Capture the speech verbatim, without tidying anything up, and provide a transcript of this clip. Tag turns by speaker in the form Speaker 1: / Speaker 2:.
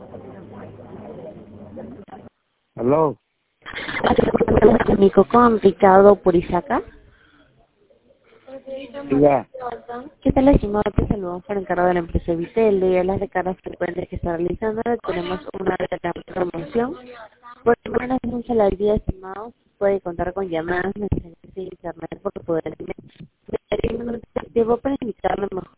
Speaker 1: Aló.
Speaker 2: Comunico con Ricardo Purizaca.
Speaker 1: Diga.
Speaker 2: ¿Qué tal, estimado? Te saludamos por encargo de la empresa Vitel. De las recargas frecuentes que está realizando, tenemos una gran promoción. Por lo menos un solo al día, estimado, puede contar con llamadas, mensajes de internet por poder tener un tiempo para indicarle mejor